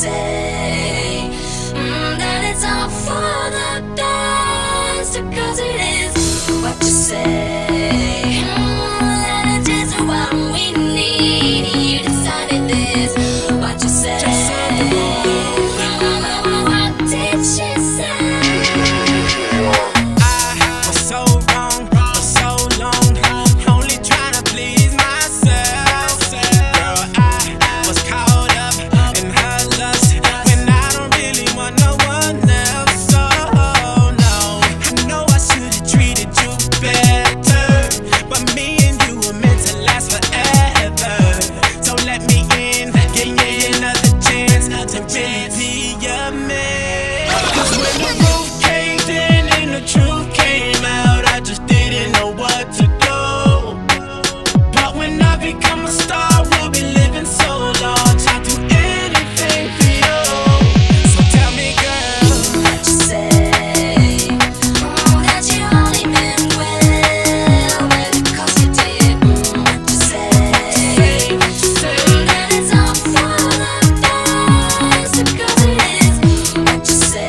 say that it's all for the best, because it is what you say. That it is what we need. You decided this. What you say? What did she say? I was so wrong for so long, only trying to please myself. Girl, I was caught up in her lust when I don't really want no one else. So no, I know I should've treated you better, but me and you were meant to last forever. So let me in, give me another chance to really be your man. 'Cause when the roof caved in and the truth came out, I just didn't know what to do. But when I become a star, we'll be living so large, I'll do anything for you. So tell me, girl, What you say? That you only meant well, because you did. What you say? That it's all for the best, because it is. What you say?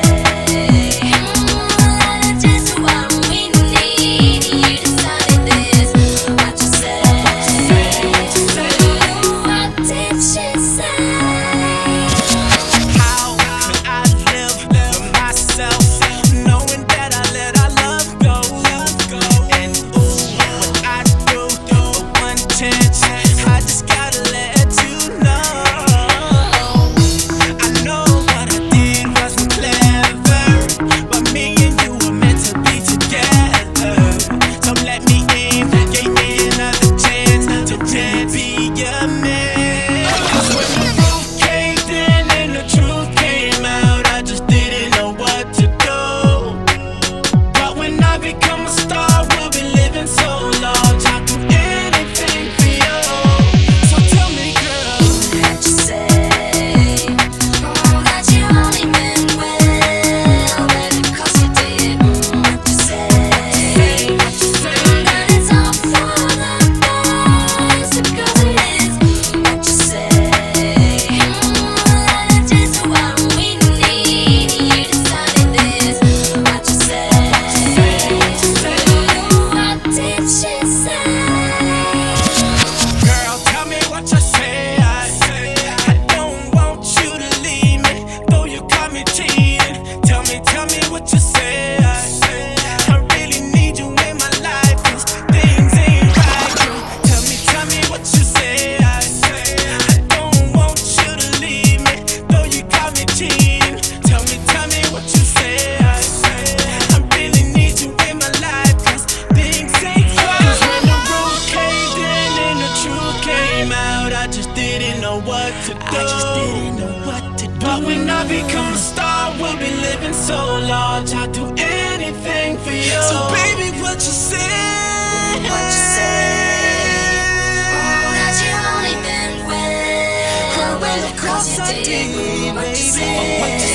That it is what we need. You decided this. What you say? What did she say? how could I live for myself, knowing that I let our love go? And ooh, what I do for one chance, I just gotta let you know. I know what I did wasn't clever, but me and you were meant to be together. So let me in, give me another chance to really be your man. 'Cause when the roof caved in and the truth came out, I just didn't know what to do. But when I become a star, we'll be living so large, I'll do anything for you. So tell me, girl, What you say? That you only meant well, because you did. What you say? That it's all for the best, because it is. What you say? That it is what we need. You decided this. What you say? What did she say? girl, tell me what you say. I don't want you to leave me, though you caught me cheating. Tell me what you say. I really need you in my life, 'cause things ain't right, girl. Tell me what you say. I don't want you to leave me, though you caught me cheating. Tell me what you say. I really need you in my life, 'cause things ain't right. 'Cause when the roof caved in and the truth came out, I just didn't know what to do. But when I become a star, we'll be living so large, I'll do anything for you. So baby, what you say? What you say? That you only meant well, because you did. What you say?